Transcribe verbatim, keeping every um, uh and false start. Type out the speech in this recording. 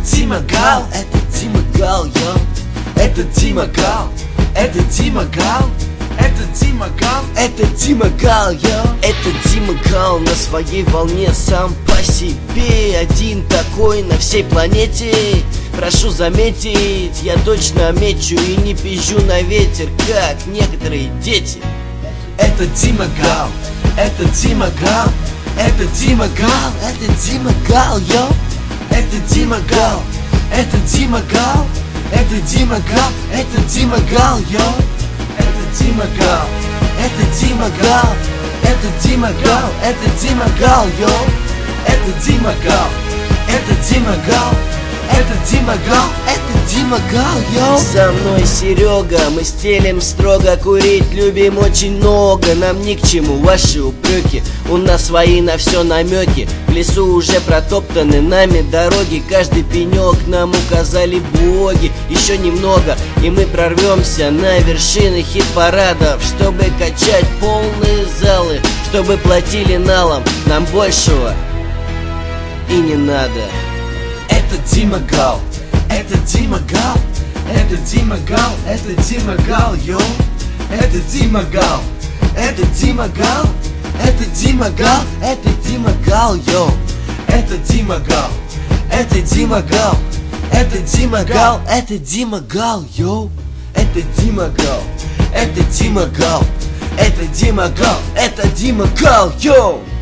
Дима Гал, это Дима Гал, йо. Это Дима Гал, это Дима Гал, это Дима Гал, это Дима Гал, йо. Это Дима Гал на своей волне, сам по себе, один такой на всей планете. Прошу заметить, я точно мечу и не пизжу на ветер, как некоторые дети. Это Дима Гал, это Дима Гал, это Дима Гал, это Дима Гал, йо. Это Дима Гал, это Дима Гал, это Дима Гал, это Дима Гал, йо. Это Дима Гал, это Дима Гал, это Дима Гал, это Дима Гал, йо. Это Дима Гал, это Дима Гал, это Дима Гал, это Дима Гал, йо. Со мной Серега, мы стелим строго, курить любим очень много. Нам ни к чему ваши упреки, у нас свои на все намеки. В лесу уже протоптаны нами дороги, каждый пенек нам указали боги. Еще немного, и мы прорвемся на вершины хит-парадов, чтобы качать полные залы, чтобы платили налом, нам большего и не надо. Это Дима Гал, это Дима Гал, это Дима Гал, это Дима Гал, йо. Это Дима Гал, это Дима Гал, это Дима Гал, это Дима Гал, йо. Это Дима Гал, это Дима Гал, это Дима Гал, это Дима Гал, йо. Это Дима Гал, это Дима Гал, это Дима Гал, это Дима Гал, йо.